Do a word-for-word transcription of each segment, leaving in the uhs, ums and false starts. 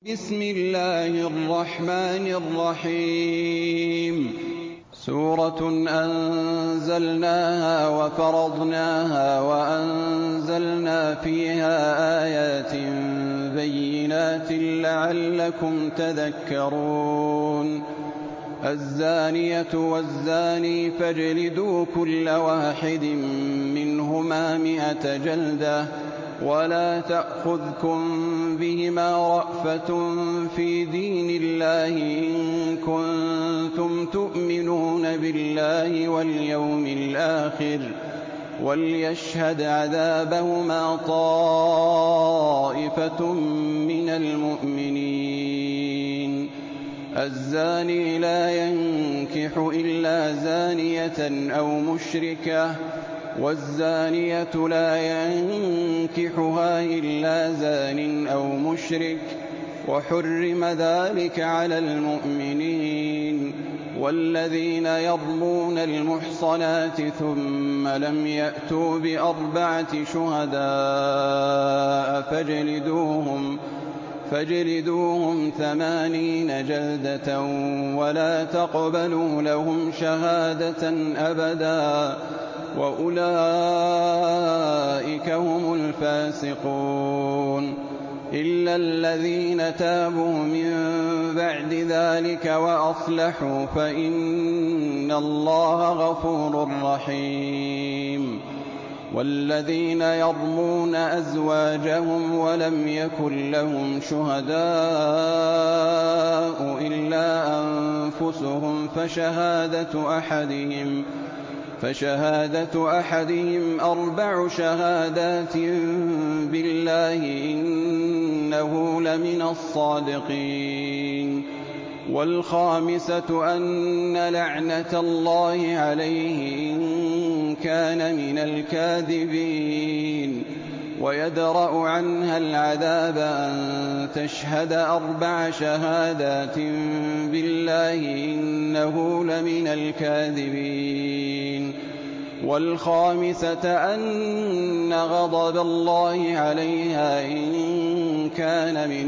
بسم الله الرحمن الرحيم سورة أنزلناها وفرضناها وأنزلنا فيها آيات بينات لعلكم تذكرون الزانية والزاني فاجلدوا كل واحد منهما مئة جلدة ولا تأخذكم بهما رأفة في دين الله إن كنتم تؤمنون بالله واليوم الآخر وليشهد عذابهما طائفة من المؤمنين الزاني لا ينكح إلا زانية أو مشركة والزانية لا ينكحها إلا زان أو مشرك وحرم ذلك على المؤمنين والذين يرمون المحصنات ثم لم يأتوا بأربعة شهداء فاجلدوهم فاجلدوهم ثمانين جلدة ولا تقبلوا لهم شهادة أبدا وأولئك هم الفاسقون إلا الذين تابوا من بعد ذلك وأصلحوا فإن الله غفور رحيم والذين يرمون أزواجهم ولم يكن لهم شهداء إلا أنفسهم فشهادة أحدهم فشهادة أحدهم أربع شهادات بالله إنه لمن الصادقين والخامسة أن لعنة الله عليه إن كان من الكاذبين ويدرأ عنها العذاب أن تشهد أربع شهادات بالله إنه لمن الكاذبين والخامسة أن غضب الله عليها إن كان من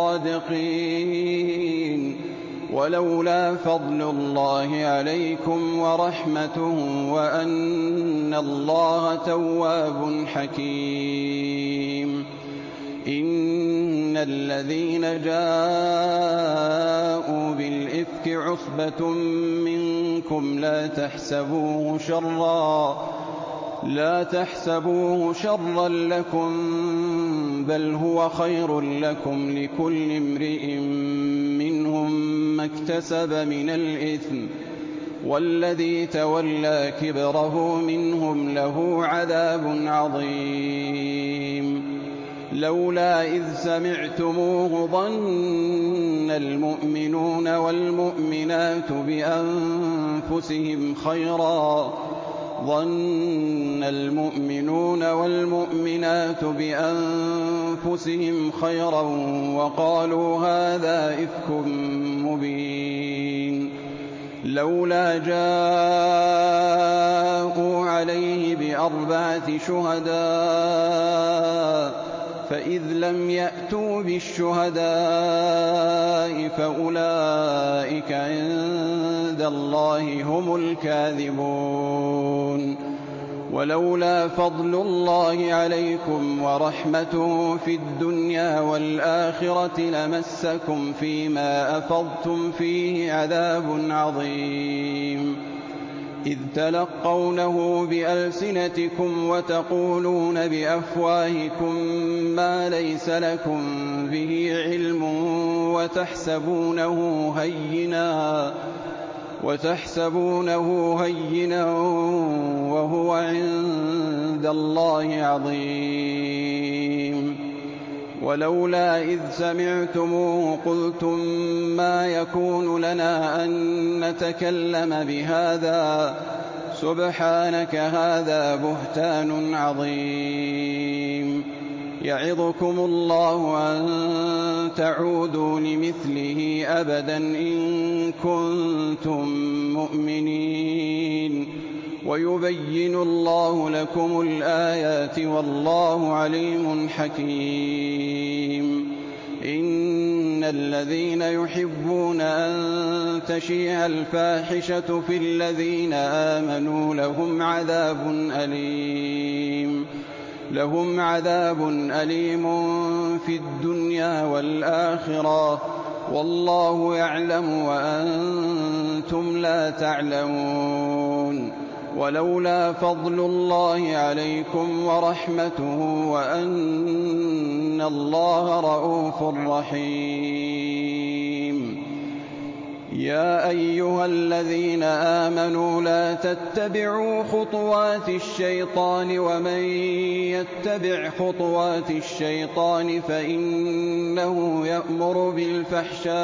الصادقين ولولا فضل الله عليكم ورحمته وأن الله تواب حكيم إن الذين جاءوا بالإفك عصبة منكم لا تحسبوه شرا لا تحسبوه شرا لكم بل هو خير لكم لكل امرئ منهم ما اكتسب من الإثم والذي تولى كبره منهم له عذاب عظيم لولا إذ سمعتموه ظن المؤمنون والمؤمنات بأنفسهم خيرا ظن المؤمنون والمؤمنات بأنفسهم خيرا وقالوا هذا إفك مبين لولا جاءوا عليه بأربعة شهداء فإذ لم يأتوا بالشهداء فأولئك عند الله هم الكاذبون ولولا فضل الله عليكم ورحمته في الدنيا والآخرة لمسكم فيما أفضتم فيه عذاب عظيم إذ تلقونه بألسنتكم وتقولون بأفواهكم ما ليس لكم به علم وتحسبونه هينا وتحسبونه هينا وهو عند الله عظيم ولولا إذ سمعتموه قلتم ما يكون لنا أن نتكلم بهذا سبحانك هذا بهتان عظيم يعظكم الله أن تعودوا لمثله أبدا إن كنتم مؤمنين ويبين الله لكم الآيات والله عليم حكيم إن الذين يحبون أن تشيع الفاحشة في الذين آمنوا لهم عذاب أليم لهم عذاب أليم في الدنيا والآخرة والله يعلم وأنتم لا تعلمون. ولولا فضل الله عليكم ورحمته وأن الله رءوف رحيم. يا أيها الذين آمنوا لا تتبعوا خطوات الشيطان ومن يتبع خطوات الشيطان فإنه يأمر بالفحشاء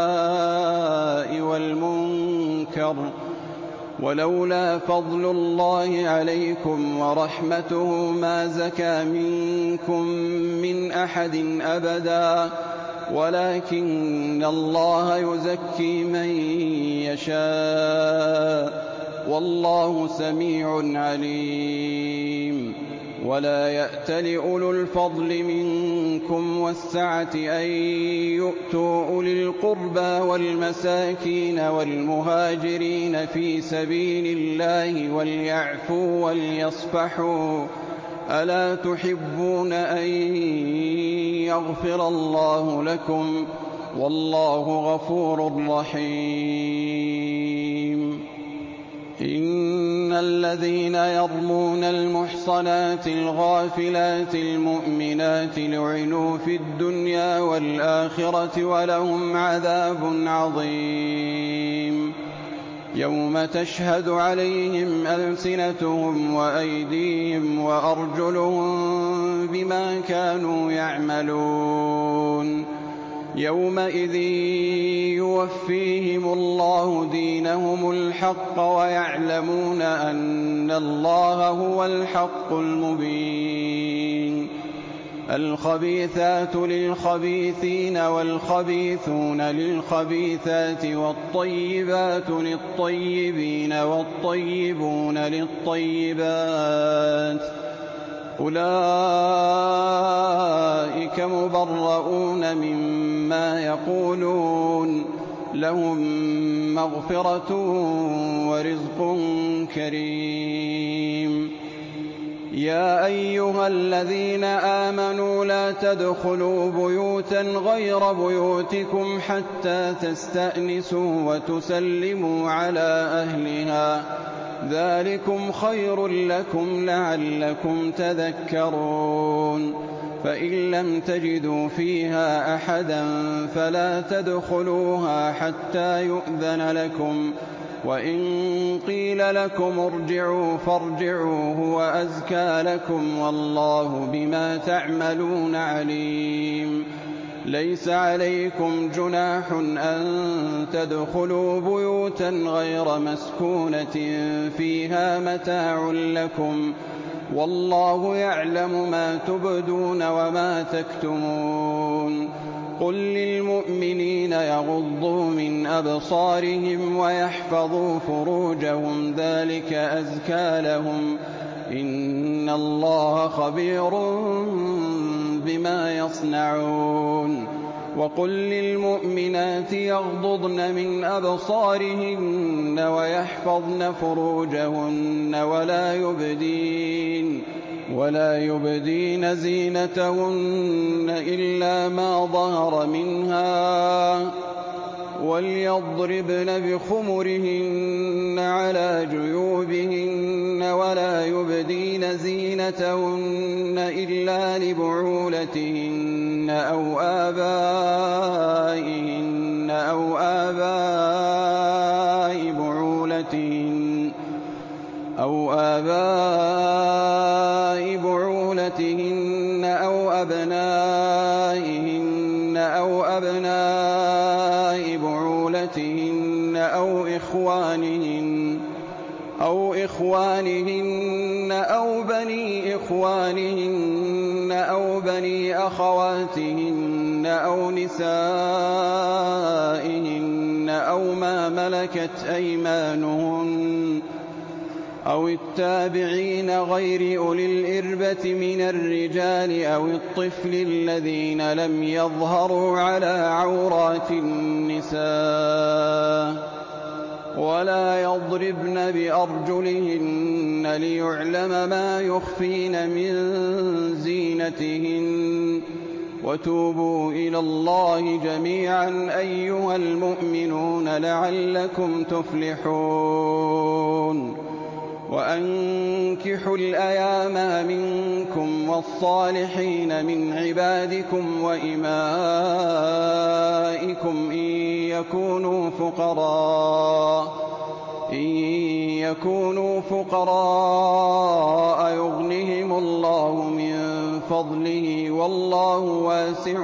والمنكر ولولا فضل الله عليكم ورحمته ما زكى منكم من أحد أبدا ولكن الله يزكي من يشاء والله سميع عليم. ولا يأتل أولو الفضل منكم والسعة أن يؤتوا أولي القربى والمساكين والمهاجرين في سبيل الله وليعفوا وليصفحوا ألا تحبون أن يغفر الله لكم والله غفور رحيم. إن الذين يرمون المحصنات الغافلات المؤمنات لعنوا في الدنيا والآخرة ولهم عذاب عظيم يوم تشهد عليهم ألسنتهم وأيديهم وأرجلهم بما كانوا يعملون يومئذ يوفيهم الله دينهم الحق ويعلمون أن الله هو الحق المبين. الخبيثات للخبيثين والخبيثون للخبيثات والطيبات للطيبين والطيبون للطيبات أولئك مبرؤون مما يقولون لهم مغفرة ورزق كريم. يا أيها الذين آمنوا لا تدخلوا بيوتا غير بيوتكم حتى تستأنسوا وتسلموا على أهلها ذلكم خير لكم لعلكم تذكرون. فإن لم تجدوا فيها أحدا فلا تدخلوها حتى يؤذن لكم وإن قيل لكم ارجعوا فارجعوا هو أزكى لكم والله بما تعملون عليم. ليس عليكم جناح أن تدخلوا بيوتا غير مسكونة فيها متاع لكم والله يعلم ما تبدون وما تكتمون. قل للمؤمنين يغضوا من أبصارهم ويحفظوا فروجهم ذلك أزكى لهم إن الله خبير بما يصنعون. وقل للمؤمنات يغضضن من أبصارهن ويحفظن فروجهن ولا يبدين ولا يبدين زينتهن إلا ما ظهر منها وليضربن بخمرهن على جيوبهن ولا يبدين زينتهن إلا لبعولتهن أو آبائهن أو آباء بعولتهن أو آباء بعولتهن أو أبنائهن أو أبناء بعولتهن أو إخوانهن أو إخوانهن أو بني إخوانهن أو بني أخواتهن أو نسائهن أو ما ملكت أيمانهن أو التابعين غير أولي الإربة من الرجال أو الطفل الذين لم يظهروا على عورات النساء ولا يضربن بأرجلهن ليعلم ما يخفين من زينتهن وتوبوا إلى الله جميعا أيها المؤمنون لعلكم تفلحون وأنكحوا الأيام منكم والصالحين من عبادكم وإمائكم إن يكونوا فقراء إن يكونوا فقراء يغنهم الله من فضله والله واسع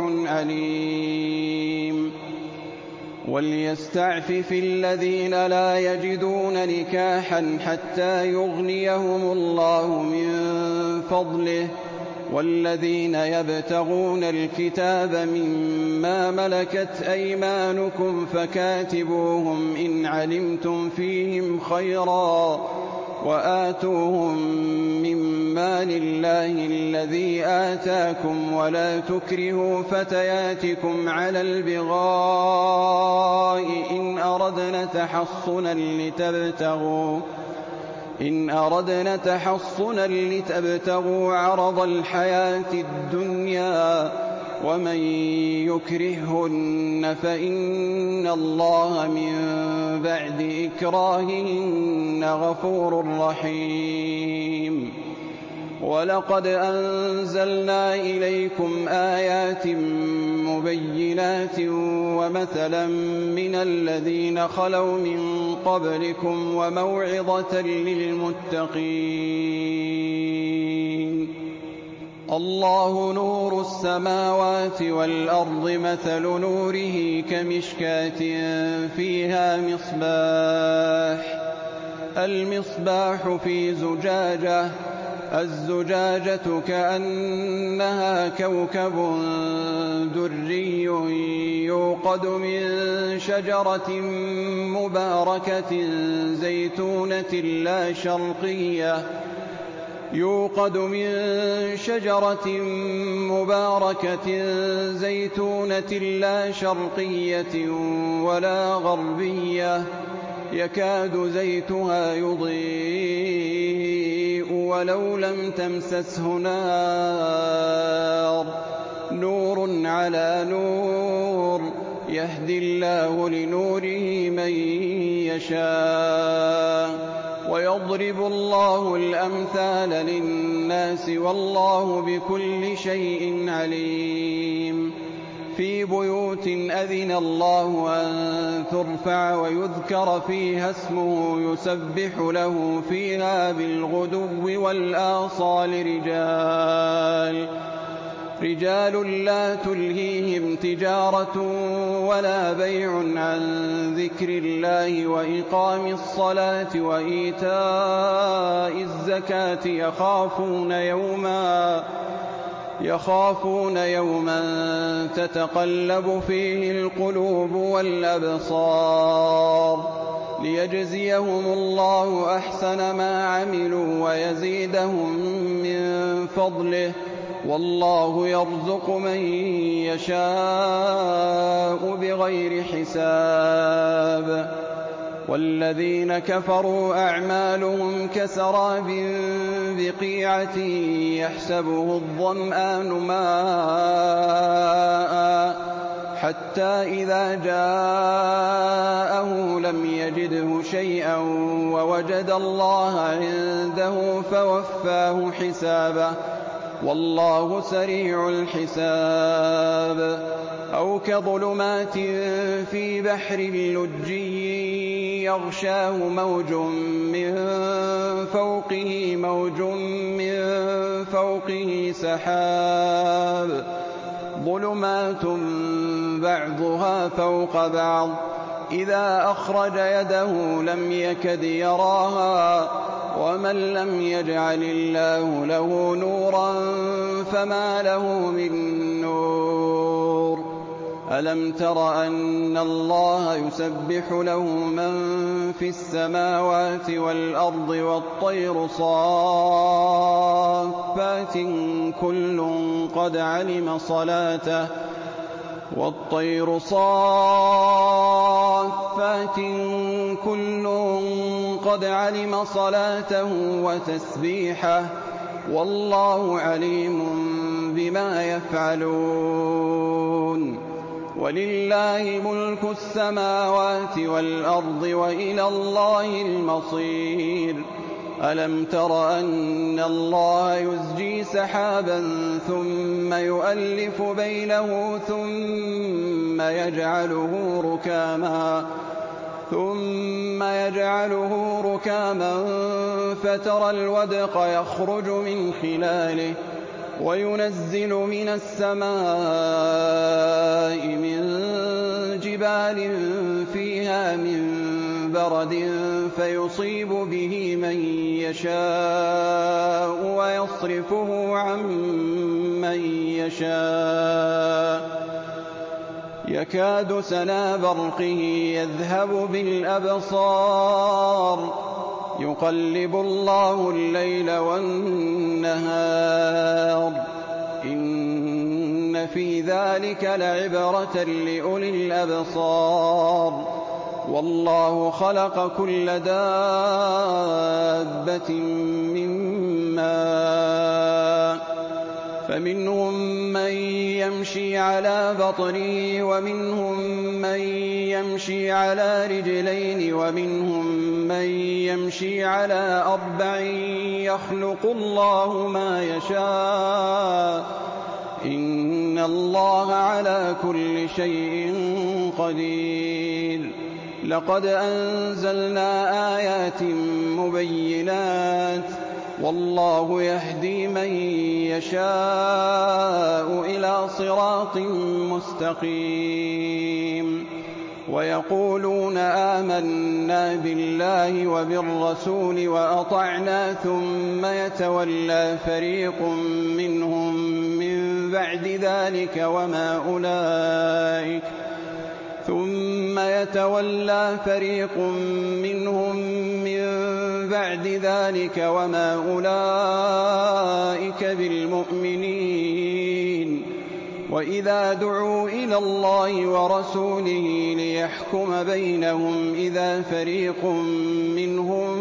عليم وليستعفف الذين لا يجدون نكاحا حتى يغنيهم الله من فضله والذين يبتغون الكتاب مما ملكت أيمانكم فكاتبوهم إن علمتم فيهم خيرا وآتوهم مما لله الذي آتاكم ولا تكرهوا فتياتكم على البغاء إن أردنا تحصنا لتبتغوا إن أردنا تحصنا لتبتغوا عرض الحياة الدنيا ومن يكرههن فإن الله من بعد إكراههن غفور رحيم ولقد أنزلنا إليكم آيات مبينات ومثلا من الذين خلوا من قبلكم وموعظة للمتقين الله نور السماوات والأرض مثل نوره كمشكاة فيها مصباح المصباح في زجاجة الزجاجة كأنها كوكب دري يوقد من شجرة مباركة زيتونة لا شرقية يوقد من شجرة مباركة زيتونة لا شرقية ولا غربية يكاد زيتها يضيء ولو لم تمسسه نار نور على نور يهدي الله لنوره من يشاء ويضرب الله الأمثال للناس والله بكل شيء عليم في بيوت أذن الله أن ترفع ويذكر فيها اسمه يسبح له فيها بالغدو والآصال رجال رجال لا تلهيهم تجارة ولا بيع عن ذكر الله وإقام الصلاة وإيتاء الزكاة يخافون يوما يخافون يوما تتقلب فيه القلوب والأبصار ليجزيهم الله أحسن ما عملوا ويزيدهم من فضله والله يرزق من يشاء بغير حساب والذين كفروا أعمالهم كسراب بقيعة يحسبه الظمآن ماء حتى إذا جاءه لم يجده شيئا ووجد الله عنده فوفاه حسابه والله سريع الحساب أو كظلمات في بحر لجي يغشاه موج من فوقه موج من فوقه سحاب ظلمات بعضها فوق بعض إذا أخرج يده لم يكد يراها ومن لم يجعل الله له نورا فما له من نور ألم تر أن الله يسبح له من في السماوات والأرض والطير صافات كل قد علم صلاته والطير صافات كل قد علم صلاته وتسبيحه والله عليم بما يفعلون ولله ملك السماوات والأرض وإلى الله المصير ألم تر أن الله يزجي سحابا ثم يؤلف بينه ثم يجعله ركاما ثم يجعله ركاما فترى الودق يخرج من خلاله وينزل من السماء من جبال فيها من برد فيصيب به من يشاء ويصرفه عن من يشاء يكاد سنا برقه يذهب بالأبصار يقلب الله الليل والنهار إن في ذلك لعبرة لأولي الأبصار والله خلق كل دابة من ماء فمنهم من يمشي على بطنه ومنهم من يمشي على رجلين ومنهم من يمشي على أربع يخلق الله ما يشاء إن الله على كل شيء قدير لقد أنزلنا آيات مبينات والله يهدي من يشاء إلى صراط مستقيم ويقولون آمنا بالله وبالرسول وأطعنا ثم يتولى فريق منهم من بعد ذلك وما أولئك ثم يتولى فريق منهم من بعد ذلك وما أولئك بالمؤمنين وإذا دعوا إلى الله ورسوله ليحكم بينهم إذا فريق منهم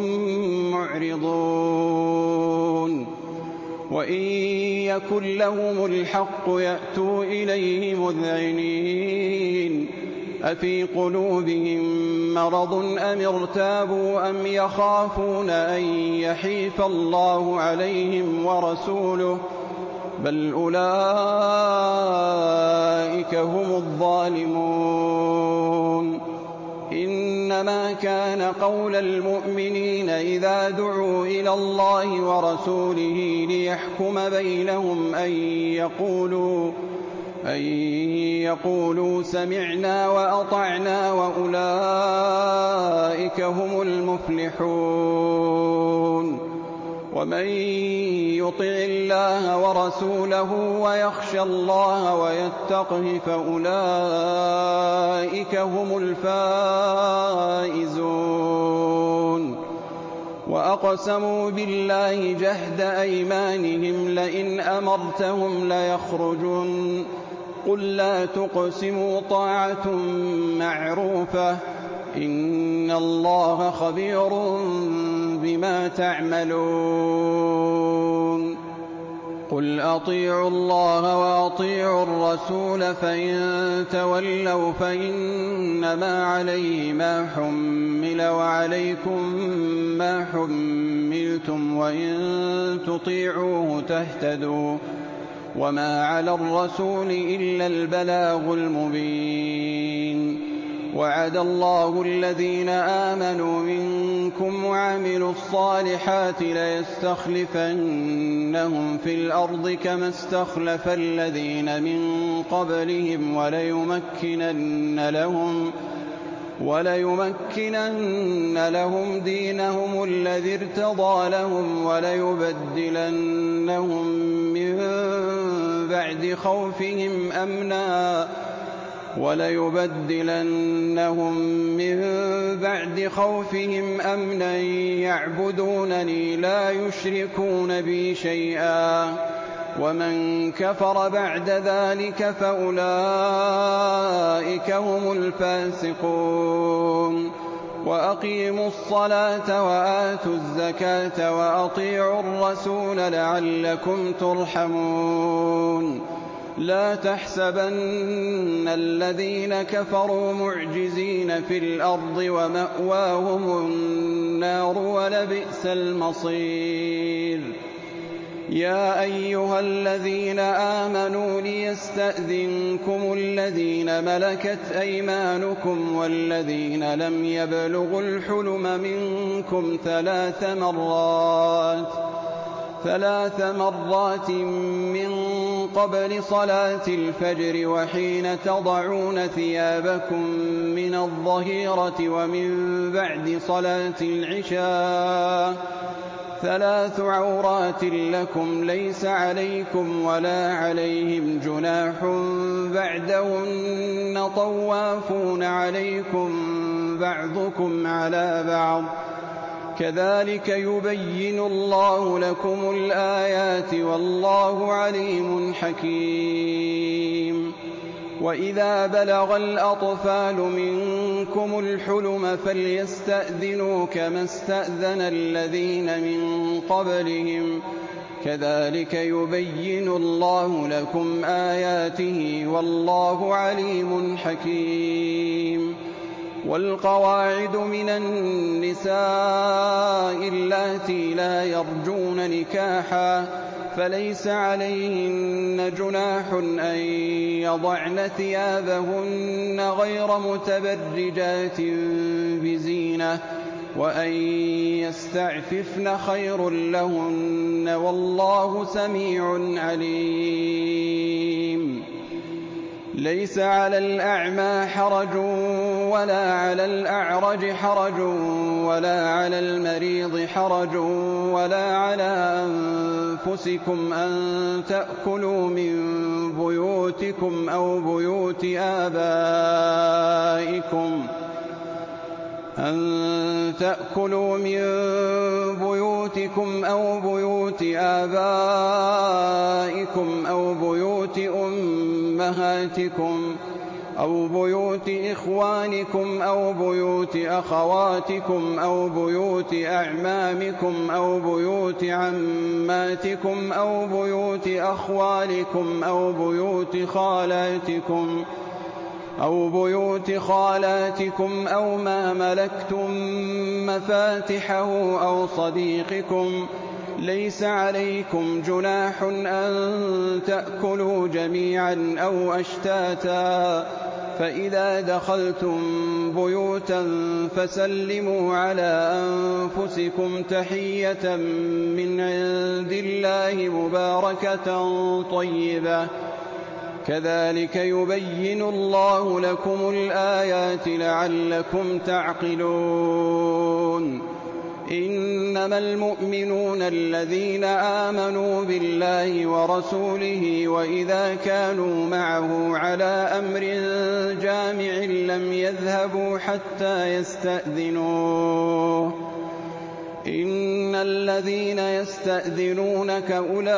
معرضون وإن يكن لهم الحق يأتوا إليه مذعنين أفي قلوبهم مرض أم ارتابوا أم يخافون أن يحيف الله عليهم ورسوله بل أولئك هم الظالمون إنما كان قول المؤمنين إذا دعوا إلى الله ورسوله ليحكم بينهم أن يقولوا أن يقولوا سمعنا وأطعنا وأولئك هم المفلحون ومن يطع الله ورسوله ويخشى الله ويتقه فأولئك هم الفائزون وأقسموا بالله جهد أيمانهم لئن أمرتهم ليخرجن قل لا تقسموا طاعة معروفة إن الله خبير بما تعملون قل أطيعوا الله وأطيعوا الرسول فإن تولوا فإنما عليه ما حمل وعليكم ما حملتم وإن تطيعوه تهتدوا وما على الرسول إلا البلاغ المبين وعد الله الذين آمنوا منكم وعملوا الصالحات ليستخلفنهم في الأرض كما استخلف الذين من قبلهم وليمكنن لهم وليمكنن لهم دينهم الذي ارتضى لهم وليبدلنهم من بعد خوفهم أمنا وَلَيُبَدِّلَنَّهُم مِّن بَعْدِ خَوْفِهِمْ أَمْنًا يَعْبُدُونَنِي لَا يُشْرِكُونَ بِي شَيْئًا ۖ وَمَن كَفَرَ بَعْدَ ذَٰلِكَ فَأُولَٰئِكَ هُمُ الْفَاسِقُونَ. وَأَقِيمُوا الصَّلَاةَ وَآتُوا الزَّكَاةَ وَأَطِيعُوا الرَّسُولَ لَعَلَّكُمْ تُرْحَمُونَ. لَا تَحْسَبَنَّ الَّذِينَ كَفَرُوا مُعْجِزِينَ فِي الْأَرْضِ وَمَأْوَاهُمُ النَّارُ وَلَبِئْسَ الْمَصِيرُ. يَا أَيُّهَا الَّذِينَ آمَنُوا لِيَسْتَأْذِنكُمُ الَّذِينَ مَلَكَتْ أَيْمَانُكُمْ وَالَّذِينَ لَمْ يَبْلُغُوا الْحُلُمَ مِنكُمْ ثَلَاثَ مرات ثلاث مرات من قبل صلاة الفجر وحين تضعون ثيابكم من الظهيرة ومن بعد صلاة العشاء، ثلاث عورات لكم ليس عليكم ولا عليهم جناح بعدهن طوافون عليكم بعضكم على بعض، كذلك يبين الله لكم الآيات والله عليم حكيم. وإذا بلغ الأطفال منكم الحلم فليستأذنوا كما استأذن الذين من قبلهم، كذلك يبين الله لكم آياته والله عليم حكيم. والقواعد من النساء اللاتي لا يرجون نكاحا فليس عليهن جناح أن يضعن ثيابهن غير متبرجات بزينة، وأن يستعففن خير لهن والله سميع عليم. ليس على الأعمى حرج ولا على الأعرج حرج ولا على المريض حرج ولا على أنفسكم أن تأكلوا من بيوتكم أو بيوت آبائكم أن تأكلوا من بيوتكم أو بيوت آبائكم أو بيوت أمهاتكم أو بيوت إخوانكم أو بيوت أخواتكم أو بيوت أعمامكم أو بيوت عماتكم أو بيوت أخوالكم أو بيوت خالاتكم أو بيوت خالاتكم أو ما ملكتم مفاتحه أو صديقكم، ليس عليكم جناح أن تأكلوا جميعا أو أشتاتا، فإذا دخلتم بيوتا فسلموا على أنفسكم تحية من عند الله مباركة طيبة، كذلك يبين الله لكم الآيات لعلكم تعقلون. إنما المؤمنون الذين آمنوا بالله ورسوله وإذا كانوا معه على أمر جامع لم يذهبوا حتى يستأذنوه. إن الذين يستأذنونك أولئك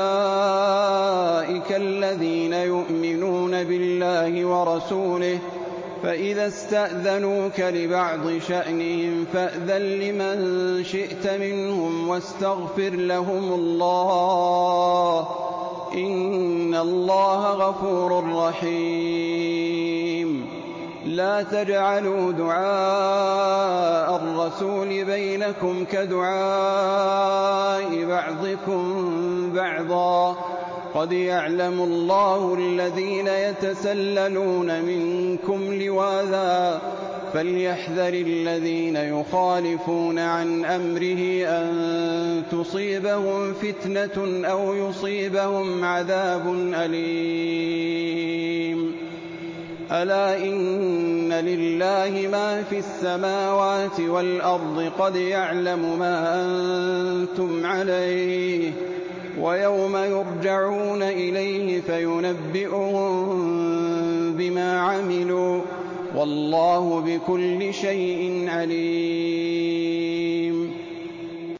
الذين يؤمنون بالله ورسوله، فإذا استأذنوك لبعض شأنهم فأذن لمن شئت منهم واستغفر لهم الله، إن الله غفور رحيم. لا تجعلوا دعاء الرسول بينكم كدعاء بعضكم بعضا، قد يعلم الله الذين يتسللون منكم لواذا، فليحذر الذين يخالفون عن أمره أن تصيبهم فتنة أو يصيبهم عذاب أليم. ألا إن لله ما في السماوات والأرض، قد يعلم ما أنتم عليه، ويوم يرجعون إليه فينبئهم بما عملوا وَاللَّهُ بِكُلِّ شَيْءٍ عَلِيمٌ